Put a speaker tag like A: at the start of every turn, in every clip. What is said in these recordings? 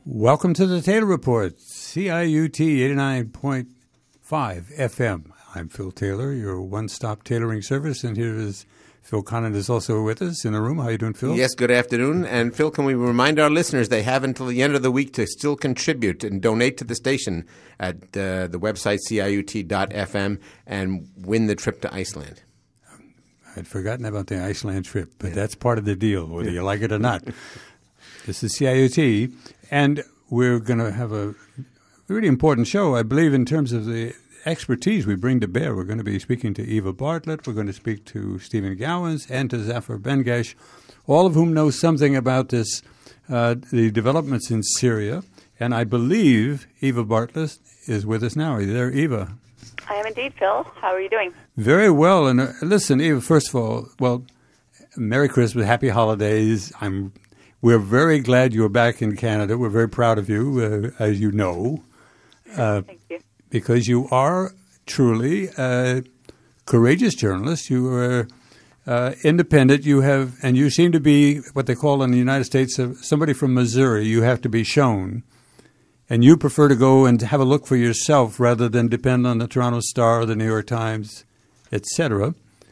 A: Welcome to the Taylor Report, CIUT 89.5 FM. I'm Phil Taylor, your one-stop tailoring service, and here is Phil Conant is also with us in the room. How are you doing, Phil?
B: Yes, good afternoon. And Phil, can we remind our listeners they have until the end of the week to still contribute and donate to the station at the website ciut.fm and win the trip to Iceland.
A: I'd forgotten about the Iceland trip, but that's part of the deal, whether you like it or not. This is CIUT, and we're going to have a really important show, I believe, in terms of the expertise we bring to bear. We're going to be speaking to Eva Bartlett. We're going to speak to Stephen Gowans and to Zafar Bengash, all of whom know something about this, the developments in Syria. And I believe Eva Bartlett is with us now. Are you there, Eva?
C: I am indeed, Phil. How are you doing?
A: Very well. And listen, Eva, first of all, well, Merry Christmas, Happy Holidays. We're very glad you're back in Canada. We're very proud of you, as you know.
C: Thank you.
A: Because you are truly a courageous journalist. You are independent. And you seem to be what they call in the United States somebody from Missouri. You have to be shown. And you prefer to go and have a look for yourself rather than depend on the Toronto Star, the New York Times, etc.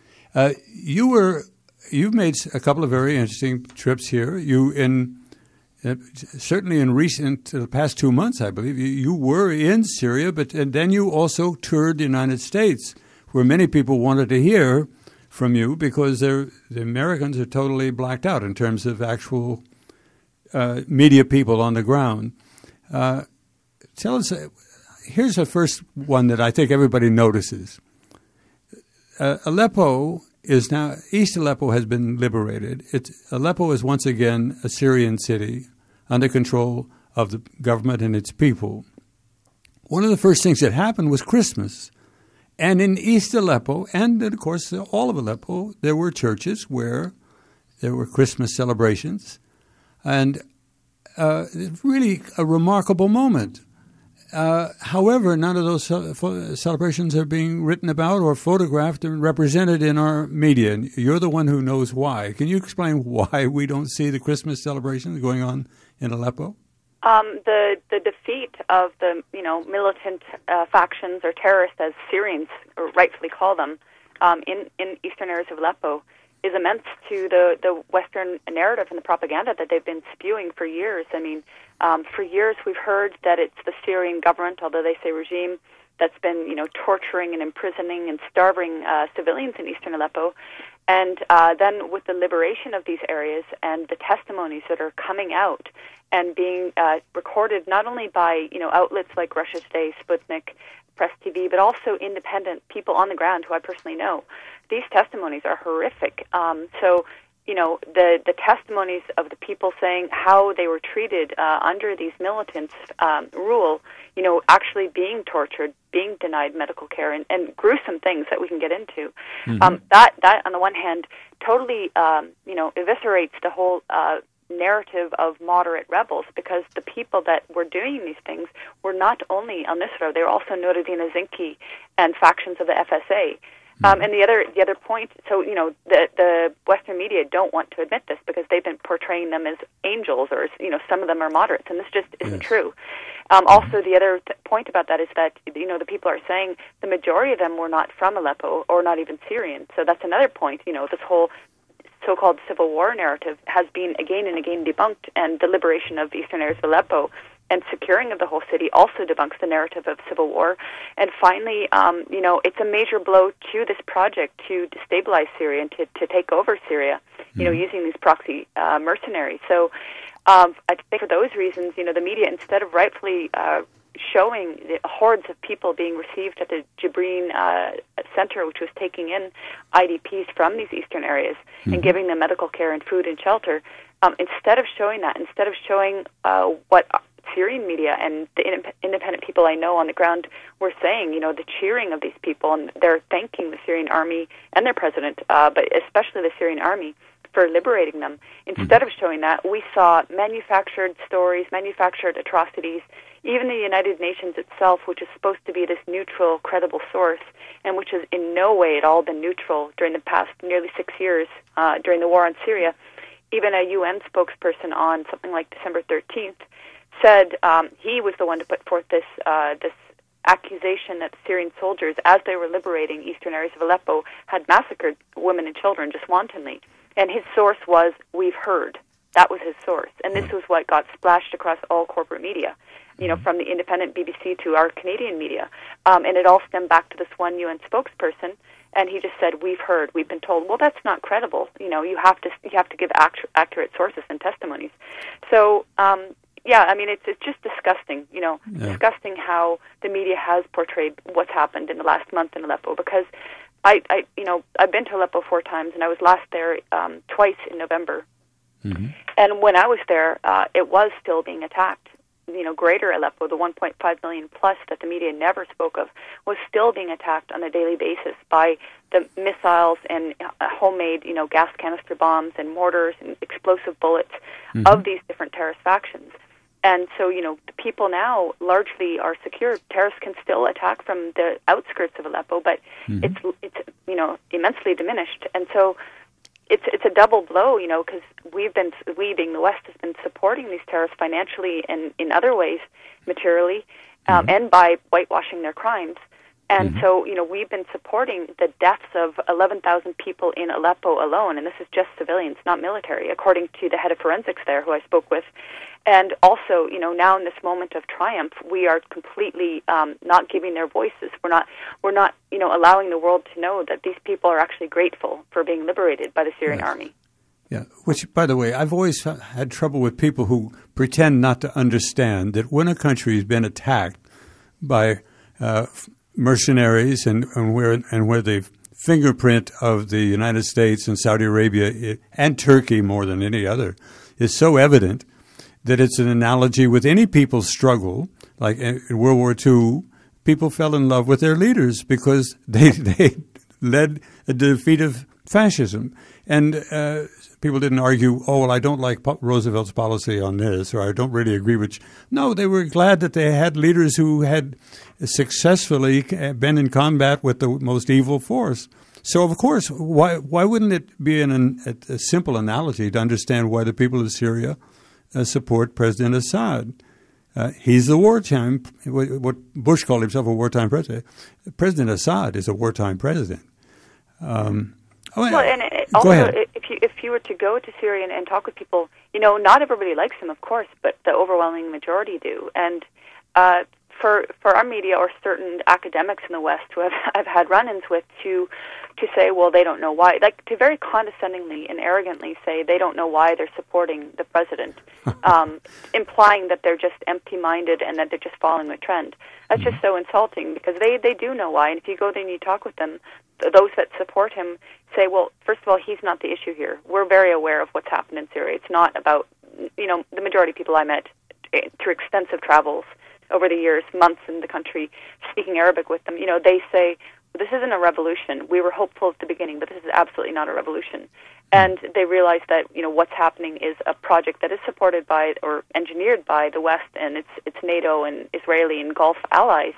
A: You've made a couple of very interesting trips here. Certainly in the past 2 months, I believe, you were in Syria, and then you also toured the United States, where many people wanted to hear from you because the Americans are totally blacked out in terms of actual media people on the ground. Tell us, here's the first one that I think everybody notices. East Aleppo has been liberated. Aleppo is once again a Syrian city under control of the government and its people. One of the first things that happened was Christmas. And in East Aleppo, and of course all of Aleppo, there were churches where there were Christmas celebrations. And really a remarkable moment. However, none of those celebrations are being written about or photographed and represented in our media. And you're the one who knows why. Can you explain why we don't see the Christmas celebrations going on in Aleppo?
C: The defeat of the militant factions or terrorists, as Syrians rightfully call them, in eastern areas of Aleppo is immense to the Western narrative and the propaganda that they've been spewing for years. I mean, for years we've heard that it's the Syrian government, although they say regime, that's been torturing and imprisoning and starving civilians in eastern Aleppo. And then with the liberation of these areas and the testimonies that are coming out and being recorded not only by outlets like Russia Today, Sputnik, Press TV, but also independent people on the ground who I personally know, these testimonies are horrific. The testimonies of the people saying how they were treated under these militants' rule, actually being tortured, being denied medical care, and gruesome things that we can get into. Mm-hmm. That on the one hand, totally, eviscerates the whole narrative of moderate rebels, because the people that were doing these things were not only al-Nusra, they were also Nuruddin Zinki and factions of the FSA. And the other point, so the Western media don't want to admit this because they've been portraying them as angels, or some of them are moderates, and this just isn't true. Also, the other point about that is that the people are saying the majority of them were not from Aleppo or not even Syrian. So that's another point. This whole so-called civil war narrative has been again and again debunked, and the liberation of the eastern areas of Aleppo and securing of the whole city also debunks the narrative of civil war. And finally, it's a major blow to this project to destabilize Syria and to take over Syria, using these proxy mercenaries. So I think for those reasons, the media, instead of rightfully showing the hordes of people being received at the Jibrin Center, which was taking in IDPs from these eastern areas and giving them medical care and food and shelter, instead of showing that, instead of showing what Syrian media and the independent people I know on the ground were saying, the cheering of these people, and they're thanking the Syrian army and their president, but especially the Syrian army, for liberating them. Instead of showing that, we saw manufactured stories, manufactured atrocities. Even the United Nations itself, which is supposed to be this neutral, credible source, and which has in no way at all been neutral during the past nearly 6 years during the war on Syria, even a UN spokesperson on something like December 13th said he was the one to put forth this accusation that the Syrian soldiers, as they were liberating eastern areas of Aleppo, had massacred women and children just wantonly. And his source was, "We've heard." That was his source. And this was what got splashed across all corporate media, from the independent BBC to our Canadian media. And it all stemmed back to this one UN spokesperson. And he just said, "We've heard, we've been told." Well, that's not credible. You have to give accurate sources and testimonies. So, it's just disgusting. Disgusting how the media has portrayed what's happened in the last month in Aleppo. Because I've been to Aleppo 4 times, and I was last there twice in November. Mm-hmm. And when I was there, it was still being attacked. Greater Aleppo, the 1.5 million plus that the media never spoke of, was still being attacked on a daily basis by the missiles and homemade, gas canister bombs and mortars and explosive bullets of these different terrorist factions. And so, the people now largely are secure. Terrorists can still attack from the outskirts of Aleppo, but it's immensely diminished. And so it's a double blow, because we being the West, has been supporting these terrorists financially and in other ways, materially, and by whitewashing their crimes. And so, we've been supporting the deaths of 11,000 people in Aleppo alone, and this is just civilians, not military, according to the head of forensics there, who I spoke with. And also, now in this moment of triumph, we are completely not giving their voices. We're not, allowing the world to know that these people are actually grateful for being liberated by the Syrian army.
A: Yeah, which, by the way, I've always had trouble with people who pretend not to understand that when a country has been attacked by mercenaries and where the fingerprint of the United States and Saudi Arabia and Turkey more than any other is so evident that it's an analogy with any people's struggle. Like in World War II, people fell in love with their leaders because they led a defeat of fascism. And people didn't argue, I don't like Roosevelt's policy on this, or I don't really agree with you. No, they were glad that they had leaders who had successfully been in combat with the most evil force. So, of course, why wouldn't it be a simple analogy to understand why the people of Syria support President Assad? He's the wartime, what Bush called himself, a wartime president. President Assad is a wartime president.
C: And also, if you were to go to Syria and talk with people, not everybody likes him, of course, but the overwhelming majority do. And for our media or certain academics in the West who I've had run-ins with to say, well, they don't know why, like to very condescendingly and arrogantly say they don't know why they're supporting the president, implying that they're just empty-minded and that they're just following the trend. That's just so insulting because they do know why. And if you go there and you talk with them, those that support him say, well, first of all, he's not the issue here. We're very aware of what's happened in Syria. It's not about, the majority of people I met through extensive travels over the years, months in the country, speaking Arabic with them, they say, this isn't a revolution. We were hopeful at the beginning, but this is absolutely not a revolution. And they realize that, what's happening is a project that is supported by or engineered by the West and its NATO and Israeli and Gulf allies.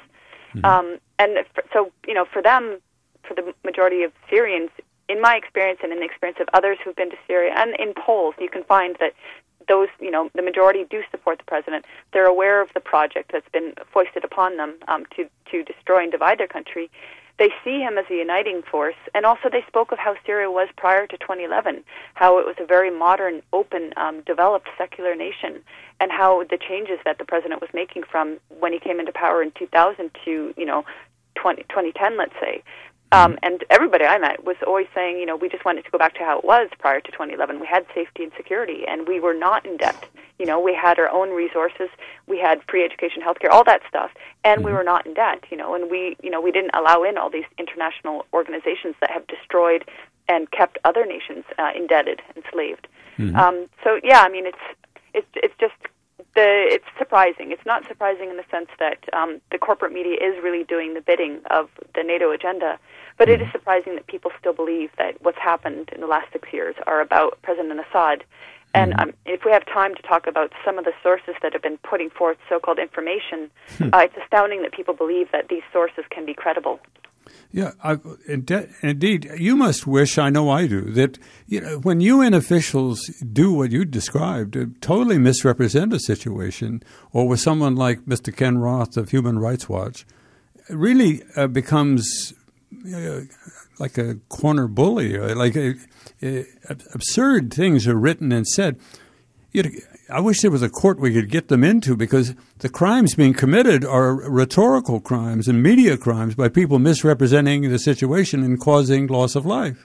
C: For them, for the majority of Syrians, in my experience and in the experience of others who've been to Syria, and in polls, you can find that those, the majority do support the president. They're aware of the project that's been foisted upon them to destroy and divide their country. They see him as a uniting force, and also they spoke of how Syria was prior to 2011, how it was a very modern, open, developed secular nation, and how the changes that the president was making from when he came into power in 2000 to 2010, let's say. And everybody I met was always saying, we just wanted to go back to how it was prior to 2011. We had safety and security, and we were not in debt. We had our own resources. We had free education, healthcare, all that stuff, and we were not in debt. And we didn't allow in all these international organizations that have destroyed and kept other nations indebted, enslaved. It's surprising. It's not surprising in the sense that the corporate media is really doing the bidding of the NATO agenda, but it is surprising that people still believe that what's happened in the last 6 years are about President Assad. And if we have time to talk about some of the sources that have been putting forth so-called information, it's astounding that people believe that these sources can be credible.
A: Yeah, indeed. You must wish, I know I do, that when UN officials do what you described, totally misrepresent a situation, or with someone like Mr. Ken Roth of Human Rights Watch, it really becomes like a corner bully, absurd things are written and said. I wish there was a court we could get them into, because the crimes being committed are rhetorical crimes and media crimes by people misrepresenting the situation and causing loss of life.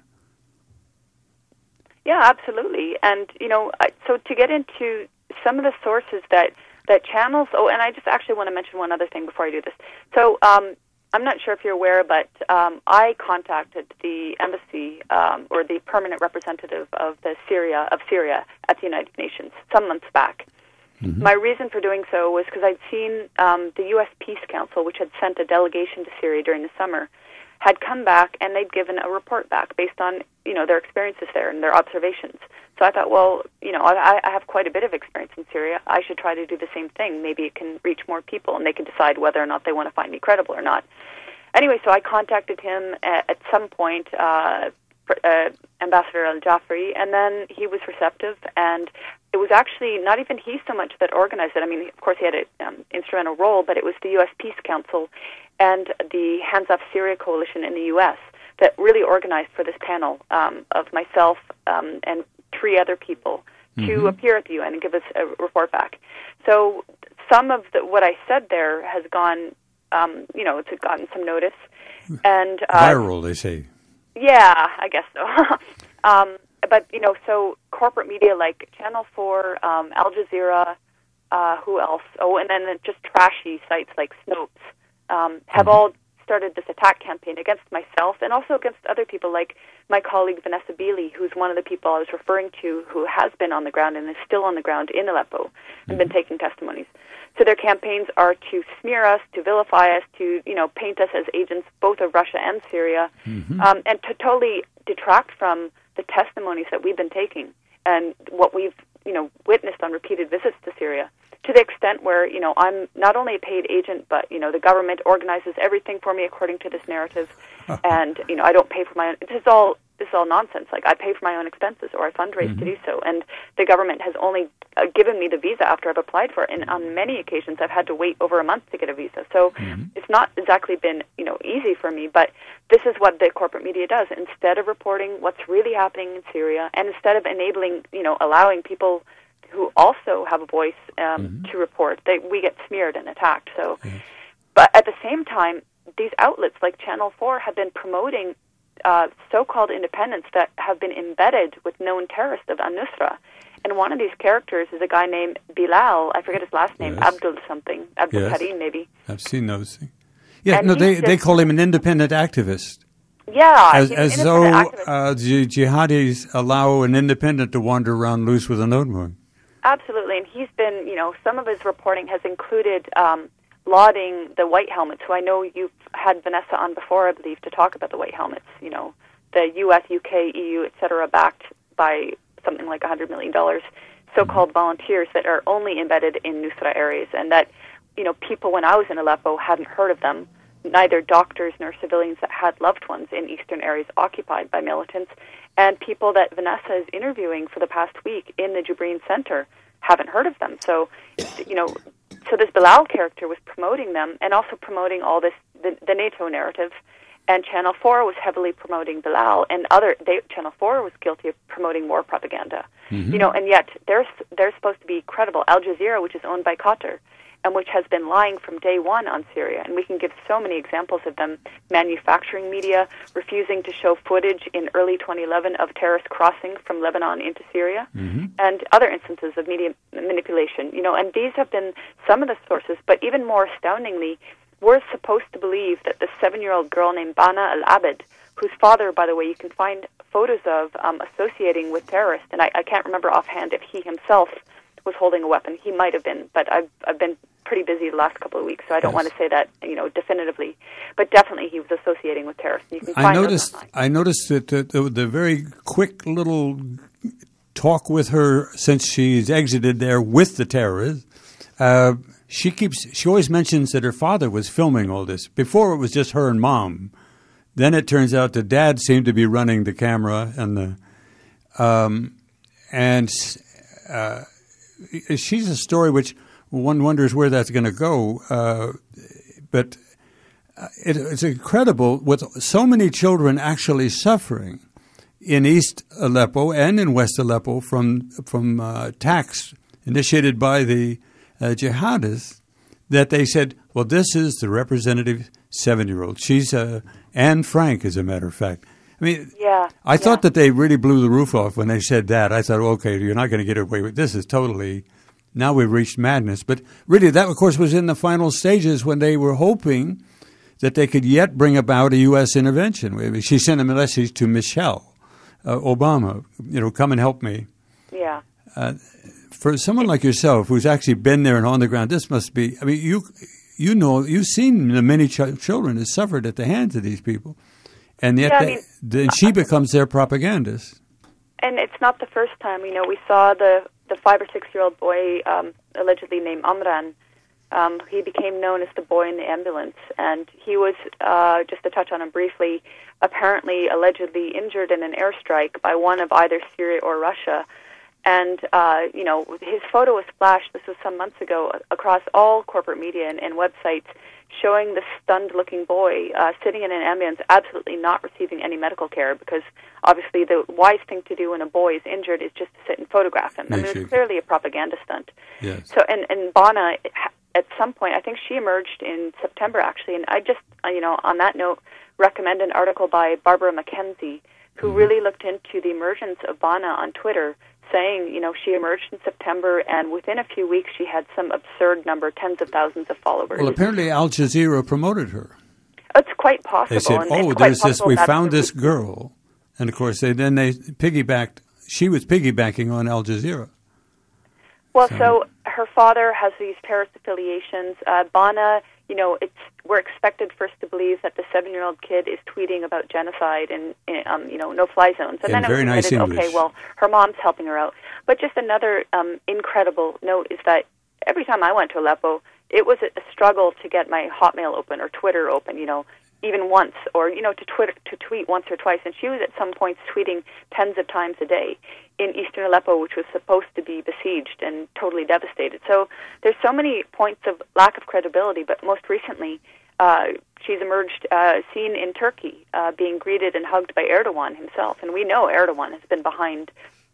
C: Yeah, absolutely. And, so to get into some of the sources that channels, and I just actually want to mention one other thing before I do this. So I'm not sure if you're aware, but I contacted the embassy or the permanent representative of Syria at the United Nations some months back. Mm-hmm. My reason for doing so was because I'd seen the U.S. Peace Council, which had sent a delegation to Syria during the summer, had come back and they'd given a report back based on their experiences there and their observations. So I thought, well, I have quite a bit of experience in Syria. I should try to do the same thing. Maybe it can reach more people, and they can decide whether or not they want to find me credible or not. Anyway, so I contacted him at some point, Ambassador Al-Jafri, and then he was receptive, and it was actually not even he so much that organized it. I mean, of course, he had an instrumental role, but it was the U.S. Peace Council and the Hands Off Syria Coalition in the U.S. that really organized for this panel of myself and 3 other people to appear at the UN and give us a report back. So some of what I said there has gone, it's gotten some notice. And
A: viral, they say.
C: Yeah, I guess so. But, so corporate media like Channel 4, Al Jazeera, who else? Oh, and then just trashy sites like Snopes have all started this attack campaign against myself and also against other people like my colleague Vanessa Beeley, who's one of the people I was referring to who has been on the ground and is still on the ground in Aleppo and been taking testimonies. So their campaigns are to smear us, to vilify us, to paint us as agents both of Russia and Syria, and to totally detract from the testimonies that we've been taking and what we've witnessed on repeated visits to Syria. To the extent where, I'm not only a paid agent, but, the government organizes everything for me according to this narrative. And, I don't pay for my own. This is all nonsense. Like, I pay for my own expenses or I fundraise to do so. And the government has only given me the visa after I've applied for it. And on many occasions, I've had to wait over a month to get a visa. So it's not exactly been, easy for me. But this is what the corporate media does. Instead of reporting what's really happening in Syria, and instead of enabling, allowing people who also have a voice to report, we get smeared and attacked. So, but at the same time, these outlets like Channel 4 have been promoting so-called independents that have been embedded with known terrorists of Al-Nusra. And one of these characters is a guy named Bilal. I forget his last name, Abdul something, Abdul Karim maybe.
A: I've seen those things. Yeah, and they call him an independent activist.
C: Yeah.
A: As though the jihadis allow an independent to wander around loose with a notebook.
C: Absolutely, and he's been, some of his reporting has included lauding the White Helmets, who I know you've had Vanessa on before, I believe, to talk about the White Helmets, the U.S., UK, EU, etc., backed by something like $100 million, so-called volunteers that are only embedded in Nusra areas, and that, people when I was in Aleppo hadn't heard of them, neither doctors nor civilians that had loved ones in eastern areas occupied by militants, and people that Vanessa is interviewing for the past week in the Jubreen Center haven't heard of them. So, so this Bilal character was promoting them and also promoting all this, the NATO narrative. And Channel 4 was heavily promoting Bilal, and Channel 4 was guilty of promoting war propaganda. And yet they're supposed to be credible. Al Jazeera, which is owned by Qatar, and which has been lying from day one on Syria. And we can give so many examples of them manufacturing media, refusing to show footage in early 2011 of terrorists crossing from Lebanon into Syria, and other instances of media manipulation. And these have been some of the sources, but even more astoundingly, we're supposed to believe that the 7-year-old girl named Bana Al-Abed, whose father, by the way, you can find photos of associating with terrorists, and I can't remember offhand if he himself was holding a weapon. He might have been, but I've been pretty busy the last couple of weeks, so I don't want to say that definitively. But definitely, he was associating with terrorists. You can find
A: I noticed that the very quick little talk with her since she's exited there with the terrorists. She always mentions that her father was filming all this. Before it was just her and mom. Then it turns out the dad seemed to be running the camera, and she's a story which one wonders where that's going to go. But it's incredible with so many children actually suffering in East Aleppo and in West Aleppo from attacks initiated by the jihadists, that they said, well, this is the representative 7-year-old. She's Anne Frank, as a matter of fact. I mean, I thought that they really blew the roof off when they said that. I thought, okay, you're not going to get away with this. Is totally, now we've reached madness. But really, that, of course, was in the final stages when they were hoping that they could yet bring about a U.S. intervention. She sent a message to Michelle Obama, come and help me.
C: Yeah.
A: For someone like yourself who's actually been there and on the ground, this must be, I mean, you've seen the many children that suffered at the hands of these people. And yet then she becomes their propagandist.
C: And it's not the first time. We saw the 5 or 6-year-old boy allegedly named Amran. He became known as the boy in the ambulance. And he was, just to touch on him briefly, apparently allegedly injured in an airstrike by one of either Syria or Russia. And, his photo was flashed, this was some months ago, across all corporate media and websites, showing this stunned-looking boy sitting in an ambulance, absolutely not receiving any medical care, because obviously the wise thing to do when a boy is injured is just to sit and photograph him. I mean, it's clearly a propaganda stunt.
A: Yes.
C: So, and Bana, at some point, I think she emerged in September, actually, and I just, on that note, recommend an article by Barbara McKenzie, who really looked into the emergence of Bana on Twitter, saying, she emerged in September, and within a few weeks she had some absurd number, tens of thousands of followers.
A: Well, apparently Al Jazeera promoted her.
C: It's quite possible.
A: They said, there's this, we found this girl. And, of course, they piggybacked, she was piggybacking on Al Jazeera.
C: Well, so her father has these terrorist affiliations. Bana, we're expected first to believe that the 7-year-old kid is tweeting about genocide and no-fly zones. And then
A: very nice English.
C: Okay, well, her mom's helping her out. But just another incredible note is that every time I went to Aleppo, it was a struggle to get my Hotmail open or Twitter open, even once, or to tweet once or twice. And she was at some points tweeting tens of times a day in eastern Aleppo, which was supposed to be besieged and totally devastated. So there's so many points of lack of credibility, but most recently she's emerged, seen in Turkey, being greeted and hugged by Erdogan himself. And we know Erdogan has been behind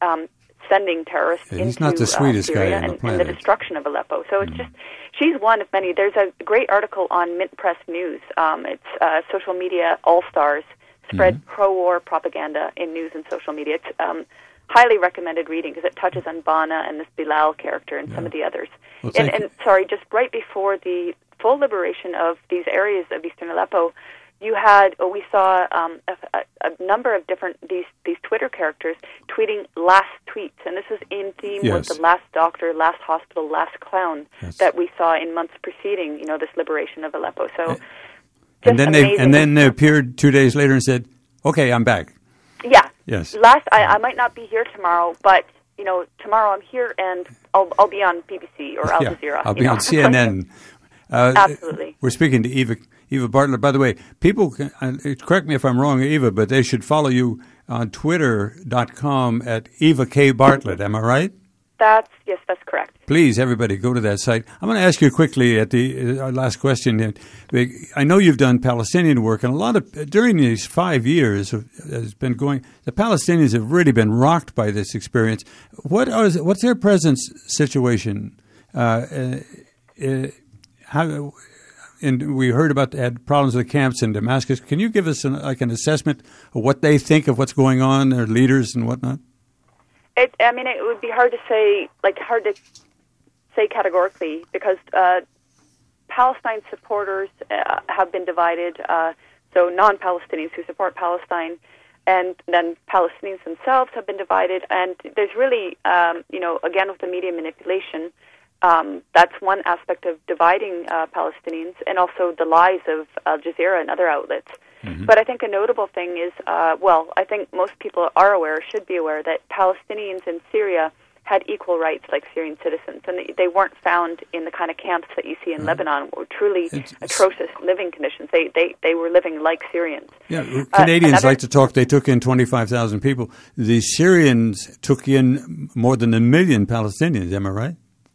C: sending terrorists into
A: not the sweetest
C: Syria
A: guy on the planet.
C: and the destruction of Aleppo. So it's just, she's one of many. There's a great article on Mint Press News. It's social media all-stars spread pro-war propaganda in news and social media. It's highly recommended reading because it touches on Bana and this Bilal character and some of the others.
A: Well,
C: and sorry, just right before the full liberation of these areas of eastern Aleppo, we saw a number of these Twitter characters tweeting last tweets, and this is in theme with the last doctor, last hospital, last clown that we saw in months preceding, this liberation of Aleppo. So,
A: and then they appeared 2 days later and said, "Okay, I'm back."
C: Yeah.
A: Yes.
C: I might not be here tomorrow, but tomorrow I'm here, and I'll be on BBC or Al Jazeera.
A: I'll be on CNN.
C: Absolutely.
A: We're speaking to Eva Bartlett. By the way, people, correct me if I'm wrong, Eva, but they should follow you on Twitter.com at Eva K. Bartlett. Am I right?
C: Yes, that's correct.
A: Please, everybody, go to that site. I'm going to ask you quickly at our last question. I know you've done Palestinian work, and during these 5 years has been going. The Palestinians have really been rocked by this experience. What's their present situation? And we heard about had problems with the camps in Damascus. Can you give us an assessment of what they think of what's going on, their leaders and whatnot?
C: It would be hard to say categorically because Palestine supporters have been divided. So non-Palestinians who support Palestine, and then Palestinians themselves have been divided. And there's really, again with the media manipulation. That's one aspect of dividing Palestinians, and also the lies of Al Jazeera and other outlets. Mm-hmm. But I think a notable thing is, I think most people are aware, should be aware, that Palestinians in Syria had equal rights like Syrian citizens, and they weren't found in the kind of camps that you see in Lebanon, or truly atrocious living conditions. They were living like Syrians.
A: Yeah, Canadians like to talk. They took in 25,000 people. The Syrians took in more than 1 million Palestinians. Am I right?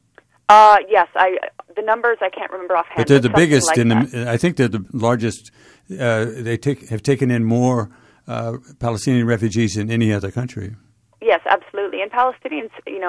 C: Yes, the numbers I can't remember offhand.
A: But they're the biggest.
C: Like
A: I think they're the largest. They have taken in more Palestinian refugees than any other country.
C: Yes, absolutely. And Palestinians,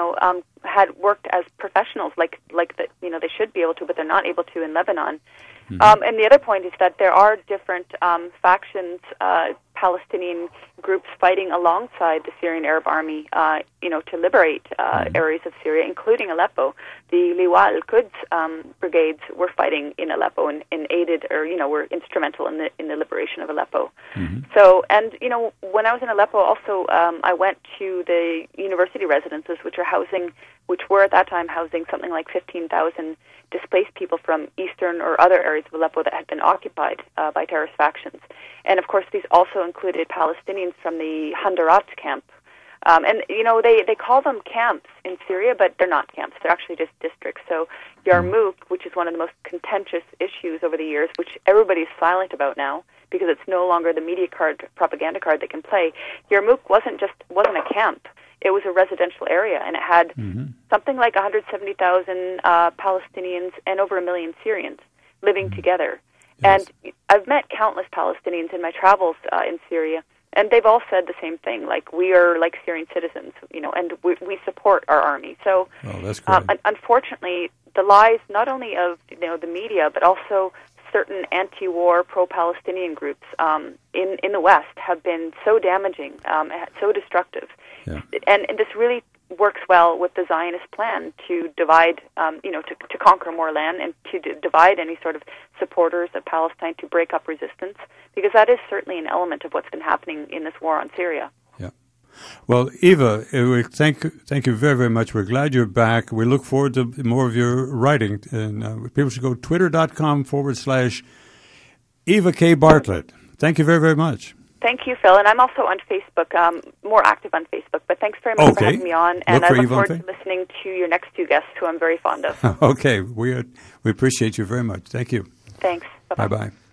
C: had worked as professionals, like they should be able to, but they're not able to in Lebanon. Mm-hmm. And the other point is that there are different factions, Palestinian groups fighting alongside the Syrian Arab Army, to liberate areas of Syria, including Aleppo. The Liwa al-Quds brigades were fighting in Aleppo and aided, or were instrumental in the liberation of Aleppo. Mm-hmm. So, and when I was in Aleppo, also I went to the university residences, which were at that time housing something like 15,000 displaced people from eastern or other areas of Aleppo that had been occupied by terrorist factions. And of course, these also included Palestinians from the Handarat camp. And they call them camps in Syria, but they're not camps. They're actually just districts. So Yarmouk, which is one of the most contentious issues over the years, which everybody's silent about now because it's no longer the media card, propaganda card they can play. Yarmouk wasn't a camp. It was a residential area, and it had something like 170,000 Palestinians and over 1 million Syrians living together. Yes. And I've met countless Palestinians in my travels in Syria, and they've all said the same thing, like, we are like Syrian citizens, and we support our army. So,
A: that's great.
C: Unfortunately, the lies not only of the media, but also certain anti-war, pro-Palestinian groups in the West have been so damaging, so destructive. Yeah. And this really works well with the Zionist plan to divide, to conquer more land and to divide any sort of supporters of Palestine, to break up resistance, because that is certainly an element of what's been happening in this war on Syria.
A: Yeah. Well, Eva, thank you very, very much. We're glad you're back. We look forward to more of your writing. And people should go twitter.com/Eva K. Bartlett. Thank you very, very much.
C: Thank you, Phil. And I'm also on Facebook, more active on Facebook. But thanks very much for having me on. And I look forward to listening to your next two guests, who I'm very fond of.
A: Okay. We appreciate you very much. Thank you.
C: Thanks. Bye-bye.
A: Bye-bye.